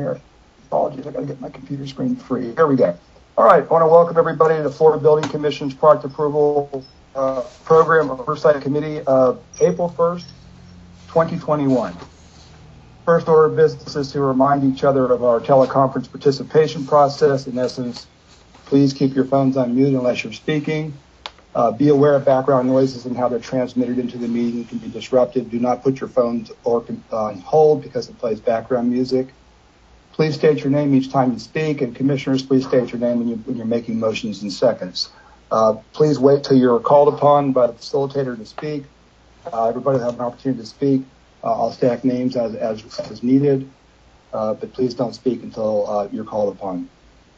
here. Apologies, I got to get my computer screen free. Here we go. All right, I want to welcome everybody to the Florida Building Commission's Product Approval Program Oversight Committee of April 1st, 2021. First order of business is to remind each other of our teleconference participation process. In essence, please keep your phones on mute unless you're speaking. Be aware of background noises and how they're transmitted into the meeting can be disrupted. Do not put your phones on hold because it plays background music. Please state your name each time you speak, and commissioners, please state your name when you're making motions in seconds. Please wait till you're called upon by the facilitator to speak. Everybody will have an opportunity to speak. I'll stack names as needed, but please don't speak until you're called upon.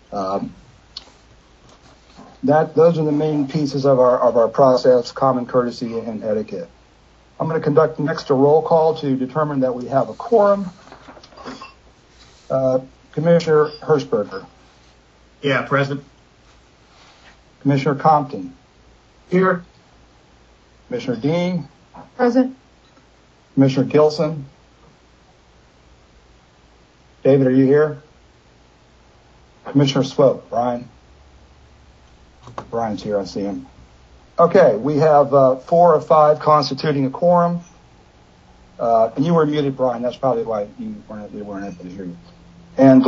Those are the main pieces of our process, common courtesy and etiquette. I'm going to conduct next a roll call to determine that we have a quorum. Commissioner Hershberger. Yeah, present. Commissioner Compton. Here. Commissioner Dean. Present. Commissioner Gilson. David, are you here? Commissioner Swope. Brian's here, I see him. Okay, we have 4 of 5 constituting a quorum. And you were muted, Brian. That's probably why you weren't able to hear you. And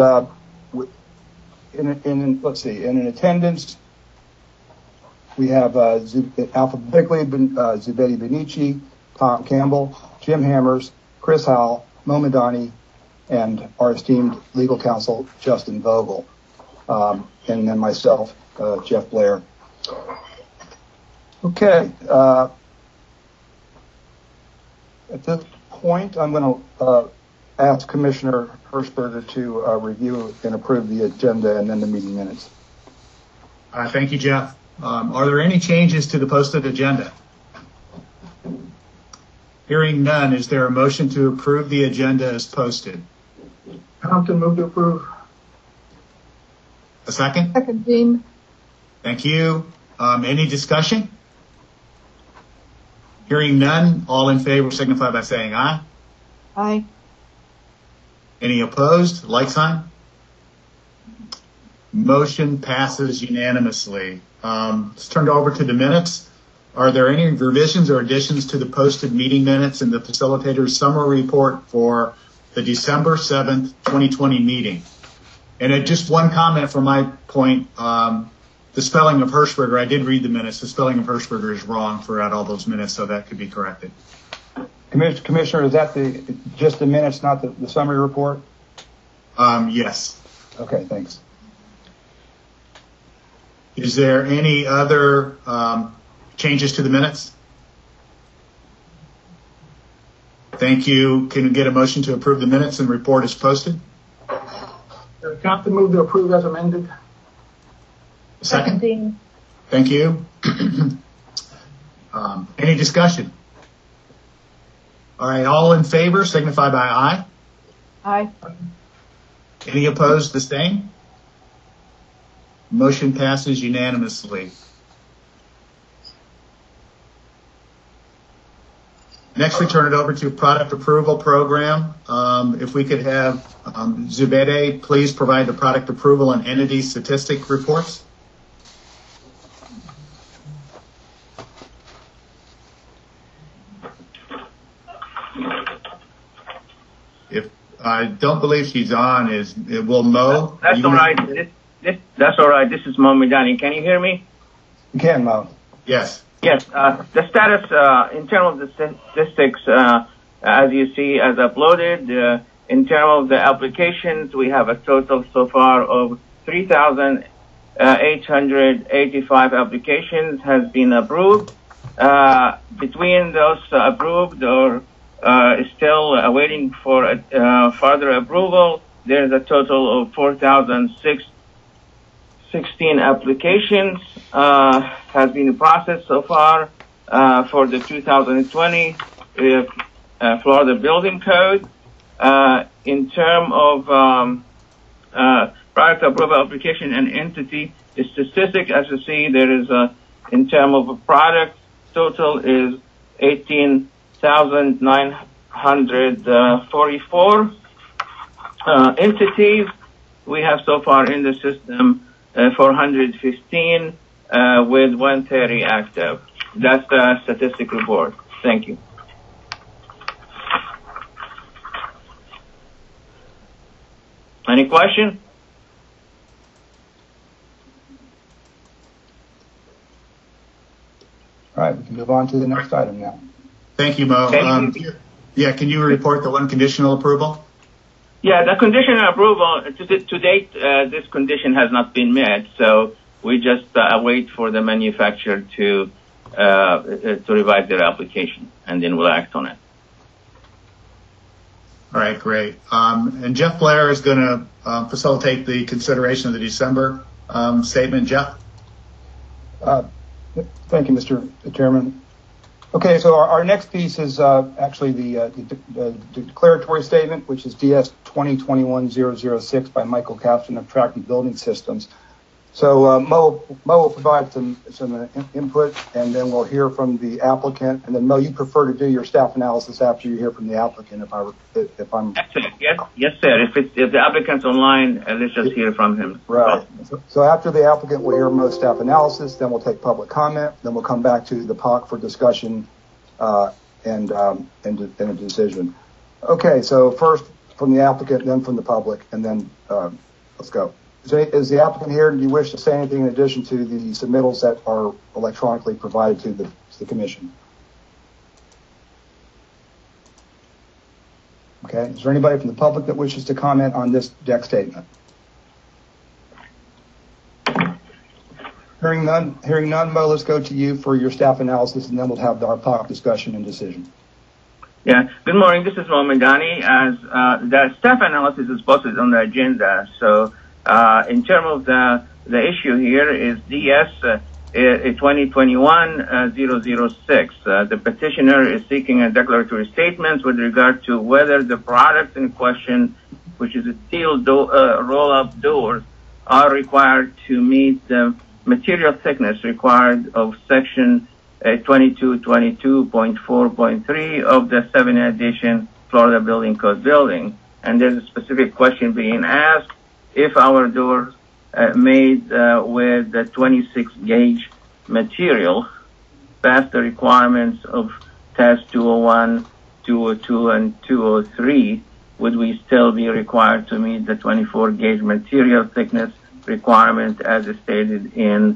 let's see, in attendance, we have alphabetically Zubedi Benici, Tom Campbell, Jim Hammers, Chris Howell, Mo Madani, and our esteemed legal counsel, Justin Vogel, and then myself, Jeff Blair. Okay. At this point, I'm going to ask Commissioner Hershberger to review and approve the agenda and then the meeting minutes. Thank you, Jeff. Are there any changes to the posted agenda? Hearing none, is there a motion to approve the agenda as posted? Compton, move to approve. A second? Second, Dean. Thank you. Any discussion? Hearing none, all in favor signify by saying aye. Aye. Any opposed? Like sign? Motion passes unanimously. Let's turn over to the minutes. Are there any revisions or additions to the posted meeting minutes and the facilitator's summary report for the December 7th, 2020 meeting? And just one comment from my point, the spelling of Hershberger, I did read the minutes. The spelling of Hershberger is wrong throughout all those minutes, so that could be corrected. Commissioner, is that just the minutes, not the summary report? Yes. Okay, thanks. Is there any other changes to the minutes? Thank you. Can we get a motion to approve the minutes and report as posted? Compton, move to approve as amended. Second? Dean. Thank you. Any discussion? All right, all in favor signify by aye. Aye. Any opposed, the same? Motion passes unanimously. Next, we turn it over to product approval program. If we could have Zubedi please provide the product approval and entity statistic reports. If I don't believe she's on, will Mo? That's all right. That's all right. This is Mo Madani. Can you hear me? You can, Mo. Yes. Yes. The status in terms of the statistics, as you see, as uploaded, in terms of the applications, we have a total so far of 3,885 applications has been approved. Between those approved or still waiting for further approval, there is a total of 4,616 applications has been processed so far for the 2020 Florida Building Code. In terms of product approval application and entity statistic, as you see, there is in terms of a product, total is 18,944. entities. We have so far in the system 415 with 130 active. That's the statistic report. Thank you. Any question? All right, we can move on to the next item now. Thank you, Mo. Thank you. Yeah, can you report the one conditional approval? Yeah, the conditional approval, to date, this condition has not been met, so we just wait for the manufacturer to revise their application, and then we'll act on it. All right, great. And Jeff Blair is going to facilitate the consideration of the December statement. Jeff? Thank you, Mr. Chairman. Okay, so our next piece is actually the declaratory statement, which is DS 2021-006 by Michael Capstan of Tracking Building Systems. So Mo will provide some input, and then we'll hear from the applicant. And then Mo, you prefer to do your staff analysis after you hear from the applicant, if I'm yes, sir. If the applicant's online, let's just hear from him. Right. So after the applicant, we'll hear Mo's staff analysis. Then we'll take public comment. Then we'll come back to the POC for discussion and a decision. Okay. So first from the applicant, then from the public, and then let's go. Is the applicant here? Do you wish to say anything in addition to the submittals that are electronically provided to the commission? Okay. Is there anybody from the public that wishes to comment on this deck statement? Hearing none, Mo, let's go to you for your staff analysis, and then we'll have our POC discussion and decision. Yeah. Good morning. This is Mo Mandani. As the staff analysis is posted on the agenda, so. In terms of the issue here is DS 2021-006. The petitioner is seeking a declaratory statement with regard to whether the products in question, which is a steel roll-up doors, are required to meet the material thickness required of Section 2222.4.3 of the 7th edition Florida Building Code building. And there's a specific question being asked. If our doors made with the 26 gauge material pass the requirements of TAS 201, 202, and 203, would we still be required to meet the 24 gauge material thickness requirement as stated in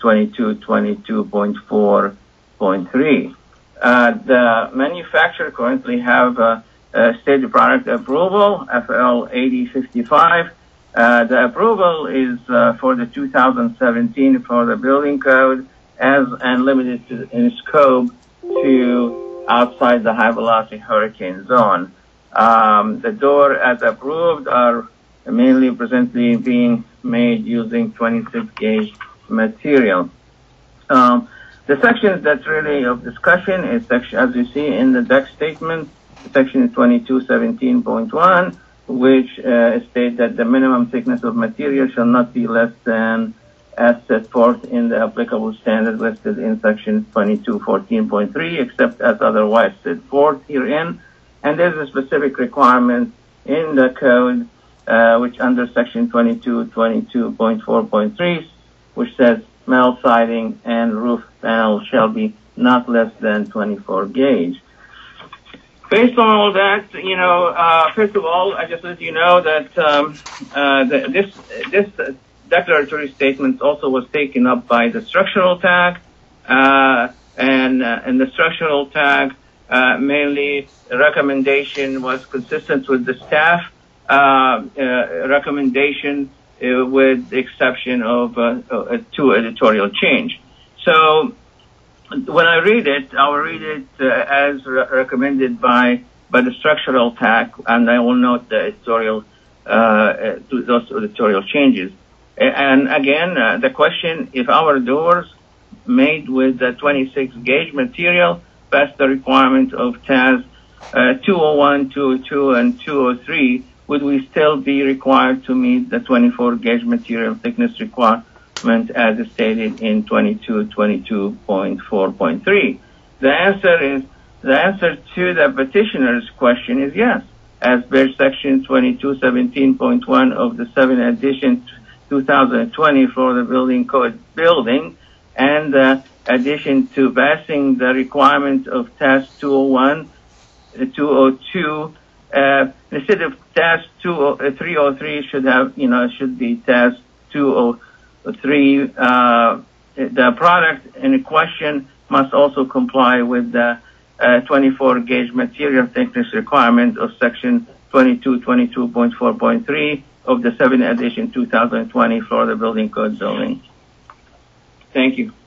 2222.4.3? The manufacturer currently have stated product approval, FL 8055. The approval is for the 2017 Florida Building Code as and limited in scope to outside the high velocity hurricane zone. The door as approved are mainly presently being made using 26 gauge material. The sections that's really of discussion is section, as you see in the deck statement, section 2217.1. which state that the minimum thickness of material shall not be less than as set forth in the applicable standard listed in section 2214.3, except as otherwise set forth herein. And there's a specific requirement in the code, which under section 2222.4.3, which says metal siding and roof panel shall be not less than 24 gauge. Based on all that, first of all, I just let you know that this declaratory statement also was taken up by the structural tag, and the structural tag mainly recommendation was consistent with the staff recommendation, with the exception of two editorial change. So. When I read it, I will read it as recommended by the structural tag, and I will note the editorial, those editorial changes. And again, the question: if our doors made with the 26 gauge material pass the requirement of TAS 201, 202, and 203, would we still be required to meet the 24 gauge material thickness requirement as stated in 2222.4.3? The answer to the petitioner's question is yes. as per section 2217.1 of the 7 edition 2020 Florida Building Code building, and addition to passing the requirement of task 201, 202, instead of task 303 should be task 203. The product in question must also comply with the 24 gauge material thickness requirement of section 2222.4.3 of the 7th edition 2020 Florida Building Code building. Thank you.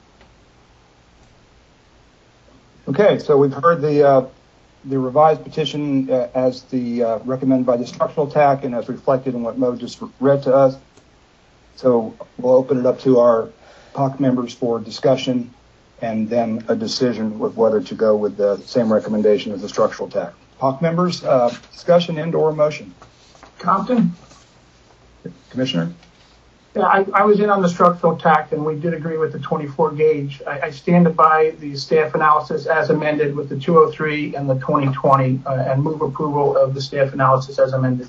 Okay, so we've heard the revised petition as recommended by the structural TAC and as reflected in what Mo just read to us. So we'll open it up to our POC members for discussion and then a decision with whether to go with the same recommendation as the structural TAC. POC members, discussion and or motion. Compton? Commissioner? Yeah, I was in on the structural TAC, and we did agree with the 24 gauge. I stand by the staff analysis as amended with the 203 and the 2020 and move approval of the staff analysis as amended.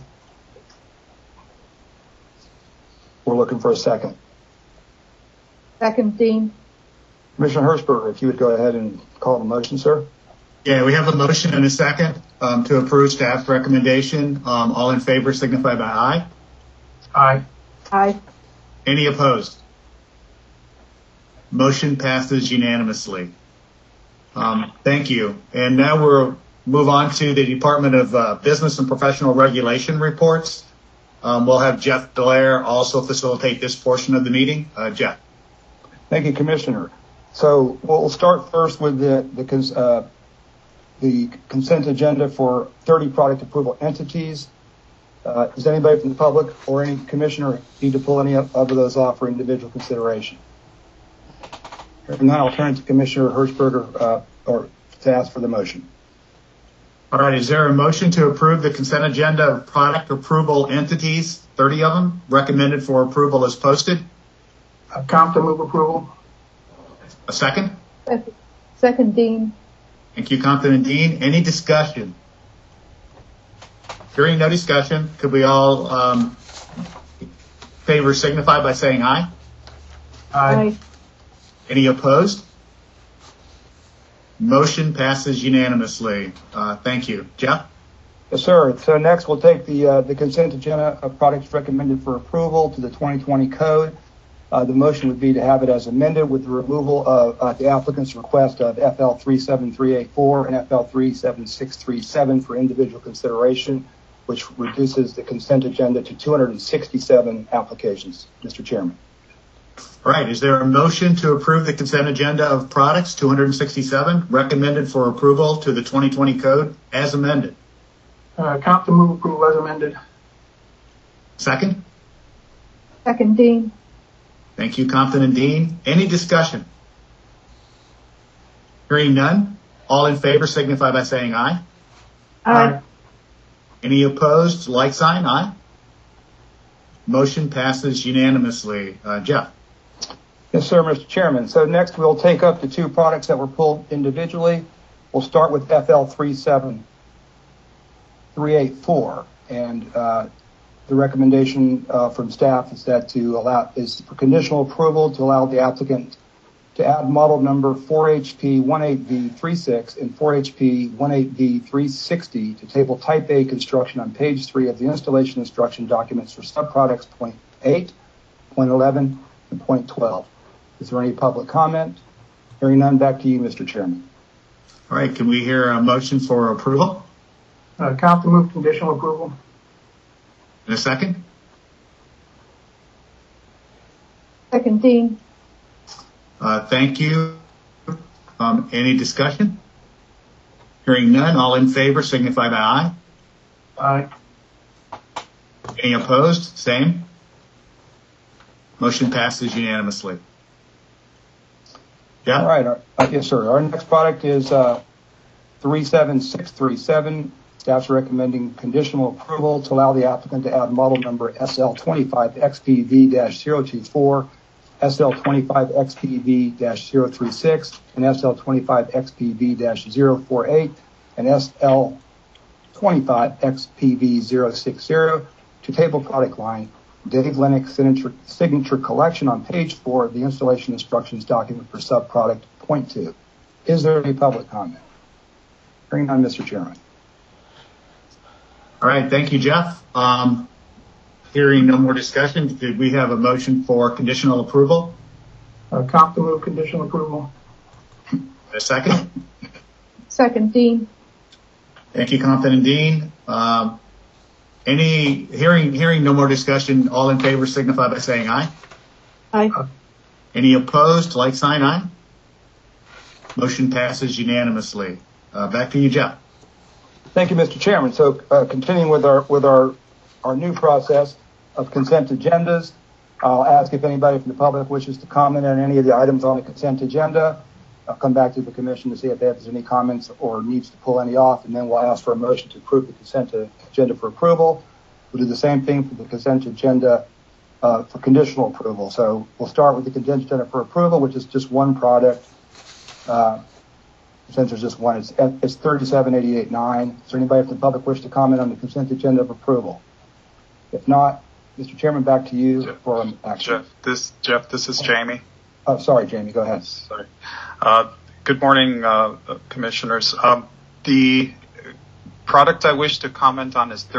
We're looking for a second. Second, Dean. Commissioner Hershberger, if you would go ahead and call the motion, sir. Yeah, we have a motion and a second to approve staff's recommendation. All in favor signify by aye. Aye. Aye. Any opposed? Motion passes unanimously. Thank you. And now we'll move on to the Department of Business and Professional Regulation reports. We'll have Jeff Dallaire also facilitate this portion of the meeting. Jeff. Thank you, Commissioner. So we'll start first with the consent agenda for 30 product approval entities. Does anybody from the public or any commissioner need to pull any of those off for individual consideration? And now I'll turn to Commissioner Hershberger or to ask for the motion. All right. Is there a motion to approve the consent agenda of product approval entities, 30 of them, recommended for approval as posted? Compton, move approval. A second? Second, Dean. Thank you, Compton and Dean. Any discussion? Hearing no discussion, could we all favor signify by saying aye? Aye. Any opposed? Motion passes unanimously. Thank you. Jeff? Yes, sir. So next we'll take the consent agenda of products recommended for approval to the 2020 code. The motion would be to have it as amended with the removal of the applicant's request of FL 37384 and FL 37637 for individual consideration, which reduces the consent agenda to 267 applications. Mr. Chairman. All right. Is there a motion to approve the consent agenda of products 267 recommended for approval to the 2020 code as amended? Compton, move approval as amended. Second? Second, Dean. Thank you, Compton and Dean. Any discussion? Hearing none, all in favor signify by saying aye. Aye. Any opposed? Like sign, aye. Motion passes unanimously. Jeff. Yes, sir, Mr. Chairman. So next we'll take up the two products that were pulled individually. We'll start with FL 37384, and the recommendation from staff is that is for conditional approval to allow the applicant to add model number 4HP18V36 and 4HP18V360 to table type A construction on page 3 of the installation instruction documents for subproducts point 8, point 11, and point 12. Is there any public comment? Hearing none, back to you, Mr. Chairman. All right. Can we hear a motion for approval? Compton, move conditional approval. In a second? Second, Dean. Thank you. Any discussion? Hearing none, all in favor signify by aye. Aye. Any opposed? Same. Motion passes unanimously. Yeah. All right. Yes, sir. Our next product is 37637. Staff's recommending conditional approval to allow the applicant to add model number SL25XPV-024, SL25XPV-036, and SL25XPV-048, and SL25 25XPV060 to table product line Dave Lennox signature collection on page 4 of the installation instructions document for subproduct point 2. Is there any public comment? Hearing none, Mr. Chairman. All right, thank you, Jeff. Hearing no more discussion, did we have a motion for conditional approval? Compton move conditional approval. A second? Second, Dean. Thank you, Compton and Dean. Hearing no more discussion, all in favor signify by saying aye. Aye. Any opposed, like sign aye. Motion passes unanimously. Back to you, Jeff. Thank you, Mr. Chairman. So continuing with our new process of consent agendas, I'll ask if anybody from the public wishes to comment on any of the items on the consent agenda. I'll come back to the commission to see if there's any comments or needs to pull any off, and then we'll ask for a motion to approve the consent agenda for approval. We'll do the same thing for the consent agenda for conditional approval. So we'll start with the consent agenda for approval, which is just one product. Since there's just one, it's 37889. Is there anybody from the public wish to comment on the consent agenda of approval? If not, Mr. Chairman, back to you for action. Jeff, this is Jamie. Oh, sorry, Jamie, go ahead. Sorry. Good morning, commissioners. The product I wish to comment on is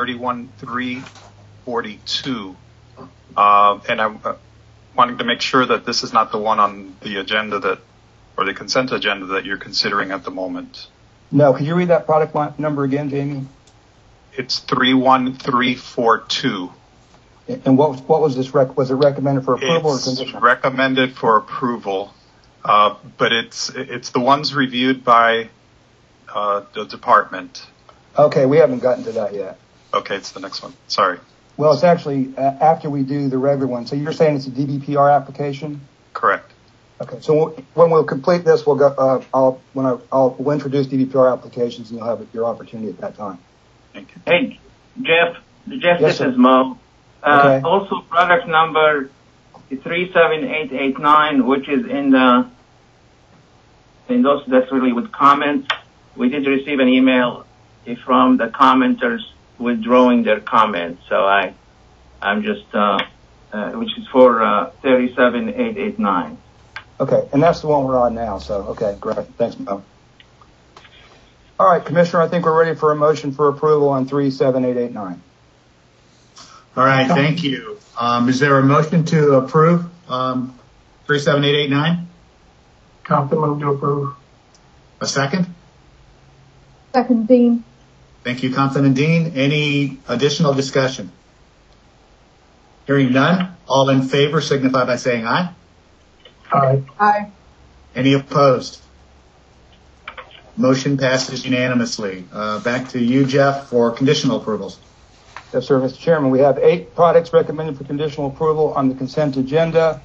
31342. And I wanted to make sure that this is not the one on the agenda or the consent agenda that you're considering at the moment. No, could you read that product line number again, Jamie? It's 31342. And what was this? Was it recommended for approval or conditional? It's recommended for approval, but it's the ones reviewed by the department. Okay, we haven't gotten to that yet. Okay, it's the next one. Sorry. Well, it's actually after we do the regular one. So you're saying it's a DBPR application? Correct. Okay, so when we'll complete this, we'll go. We'll introduce DBPR applications, and you'll have your opportunity at that time. Thank you. Hey, Jeff, Yes, this sir. is Mo. Okay. Also, product number 37889, which is that's really with comments. We did receive an email from the commenters withdrawing their comments. So I'm just, which is for 37889. Okay, and that's the one we're on now. So, okay, great. Thanks, Mo. All right, Commissioner, I think we're ready for a motion for approval on 37889. All right, thank you. Is there a motion to approve 37889? Compton move to approve. A second? Second, Dean. Thank you, Compton and Dean. Any additional discussion? Hearing none, all in favor signify by saying aye. Aye. Aye. Any opposed? Motion passes unanimously. Back to you, Jeff, for conditional approvals. Yes, sir, Mr. Chairman. We have 8 products recommended for conditional approval on the consent agenda.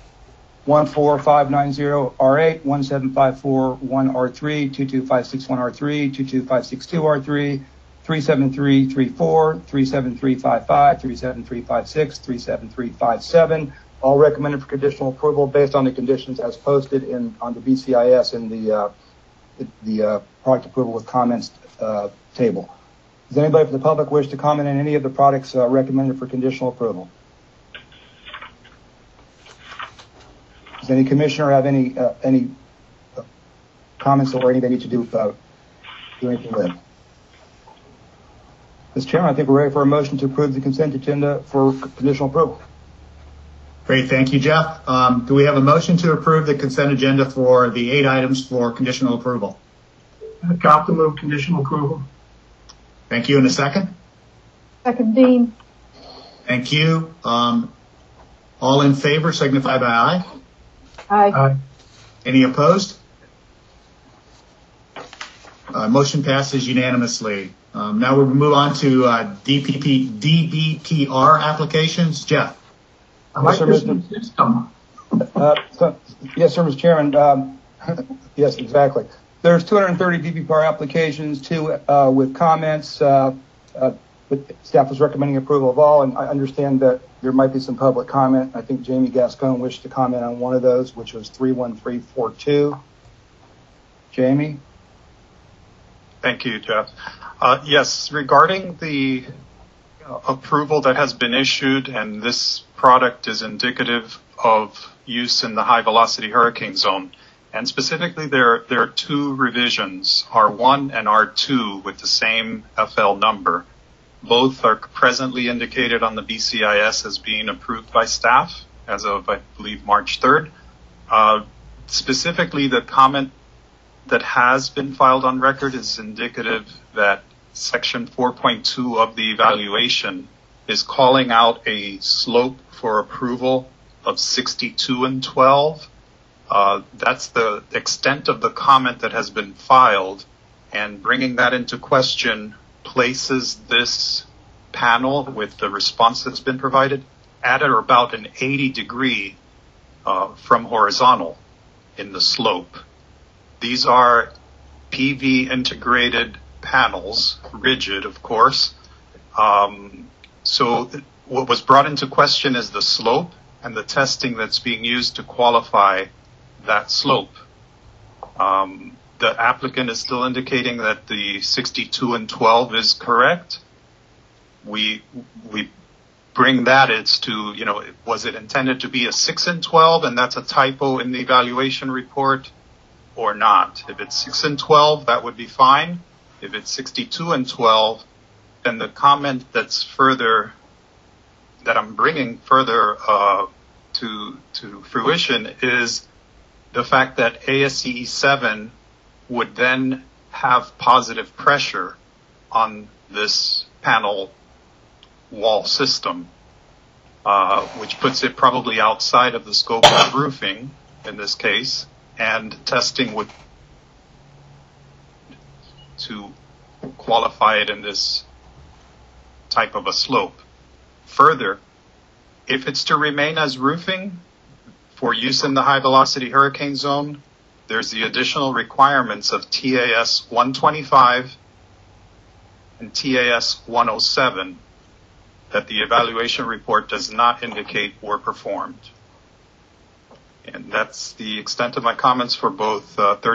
14590R8, 17541R3, 22561R3, 22562R3, 37334, 37355, 37356, 37357. All recommended for conditional approval based on the conditions as posted on the BCIS in the product approval with comments table. Does anybody from the public wish to comment on any of the products recommended for conditional approval? Does any commissioner have any comments or anything they need to do anything with? Mr. Chairman, I think we're ready for a motion to approve the consent agenda for conditional approval. Great, thank you, Jeff. Do we have a motion to approve the consent agenda for the 8 items for conditional approval? Compton move conditional approval. Thank you. In a second? Second, Dean. Thank you. All in favor signify by aye. Aye. Aye. Any opposed? Motion passes unanimously. Now we'll move on to DBPR applications. Jeff. I like Yes, this sir, new system. Yes, sir, Mr. Chairman. Yes, exactly. There's 230 DBPR applications, 2 with comments. Staff was recommending approval of all, and I understand that there might be some public comment. I think Jamie Gascon wished to comment on one of those, which was 31342. Jamie? Thank you, Jeff. Yes, regarding the approval that has been issued, and this product is indicative of use in the high velocity hurricane zone. And specifically, there are two revisions, R1 and R2, with the same FL number. Both are presently indicated on the BCIS as being approved by staff as of, I believe, March 3rd. Specifically, the comment that has been filed on record is indicative that Section 4.2 of the evaluation is calling out a slope for approval of 62 and 12. That's the extent of the comment that has been filed, and bringing that into question places this panel with the response that's been provided at or about an 80 degree from horizontal in the slope. These are PV integrated panels, rigid, of course. So what was brought into question is the slope and the testing that's being used to qualify that slope. The applicant is still indicating that the 62 and 12 is correct. We bring that as to, was it intended to be a 6 and 12, and that's a typo in the evaluation report, or not? If it's 6 and 12, that would be fine. If it's 62 and 12, then the comment that's further, that I'm bringing further to fruition is the fact that ASCE 7 would then have positive pressure on this panel wall system, which puts it probably outside of the scope of roofing in this case, and testing would to qualify it in this type of a slope. Further, if it's to remain as roofing for use in the high velocity hurricane zone, there's the additional requirements of TAS 125 and TAS 107 that the evaluation report does not indicate were performed. And that's the extent of my comments for both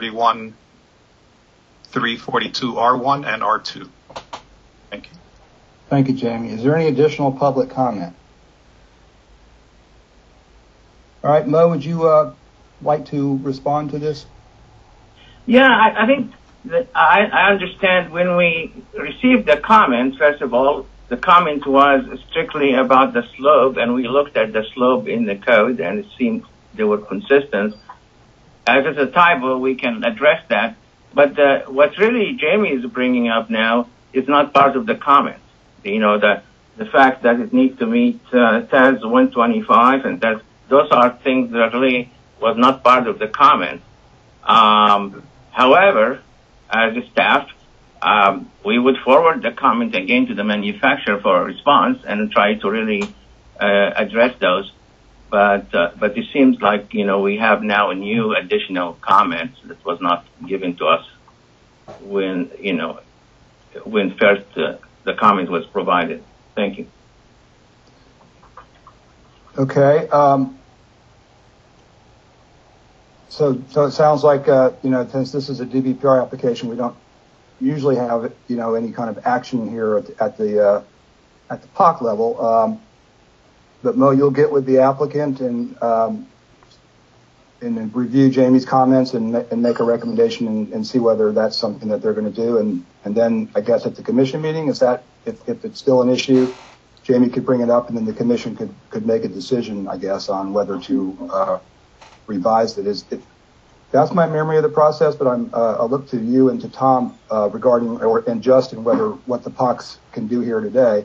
31342R1 and R2. Thank you. Thank you, Jamie. Is there any additional public comment? All right, Mo, would you like to respond to this? Yeah, I think that I understand when we received the comment, first of all, the comment was strictly about the slope, and we looked at the slope in the code, and it seemed they were consistent. If it's a typo, we can address that. But what really Jamie is bringing up now is not part of the comment. The fact that it needs to meet TAS 125, and those are things that really was not part of the comment. However, as a staff, we would forward the comment again to the manufacturer for a response and try to really address those. But it seems like, we have now a new additional comment that was not given to us when first the comment was provided. Thank you. Okay. So it sounds like, since this is a DBPR application, we don't usually have, any kind of action here at the POC level. But Mo, you'll get with the applicant and review Jamie's comments and make a recommendation and see whether that's something that they're going to do. And then I guess at the commission meeting, is that if it's still an issue, Jamie could bring it up, and then the commission could make a decision, I guess, on whether to revise it. That's my memory of the process, but I'll look to you and to Tom regarding, and Justin, what the POCs can do here today.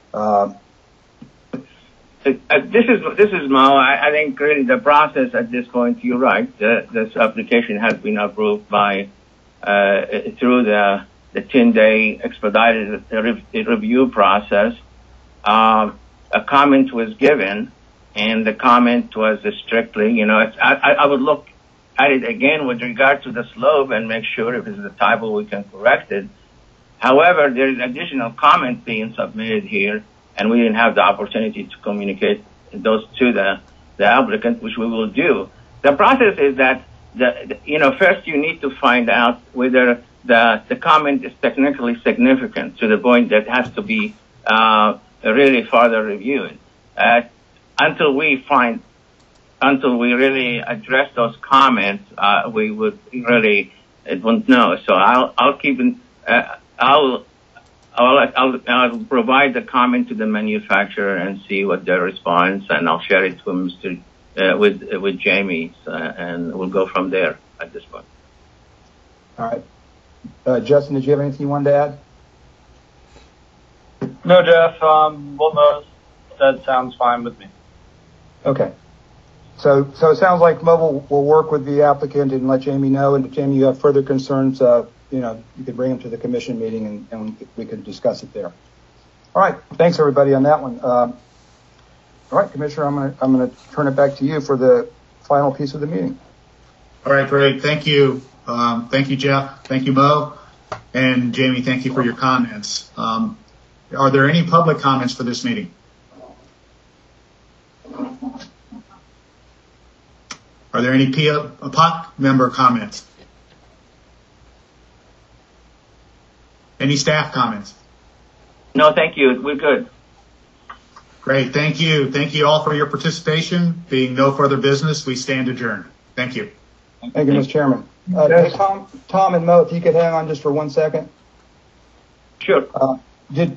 This is Mo. I think really the process at this point, you're right. This application has been approved by through the 10-day expedited review process. A comment was given, and the comment was strictly, I would look at it again with regard to the slope and make sure if it's a typo we can correct it. However, there is additional comment being submitted here, and we didn't have the opportunity to communicate those to the applicant, which we will do. The process is that, first you need to find out whether the comment is technically significant to the point that has to be really further reviewed. Until we really address those comments, we would really won't know. So I'll provide the comment to the manufacturer and see what their response, and I'll share it with Jamie, and we'll go from there at this point. All right. Justin, did you have anything you wanted to add? No, Jeff. What Mo said sounds fine with me. Okay. So it sounds like Mo will work with the applicant and let Jamie know. And if Jamie, you have further concerns, you can bring them to the commission meeting and we can discuss it there. All right. Thanks everybody on that one. All right, Commissioner, I'm gonna turn it back to you for the final piece of the meeting. All right, great. Thank you. Thank you, Jeff. Thank you, Mo. And Jamie, thank you for your comments. Are there any public comments for this meeting? Are there any POC member comments? Any staff comments? No, thank you. We're good. Great. Thank you. Thank you all for your participation. Being no further business, we stand adjourned. Thank you. Thank you, Mr. Chairman. Hey, Tom and Mo, if you could hang on just for 1 second. Sure. Did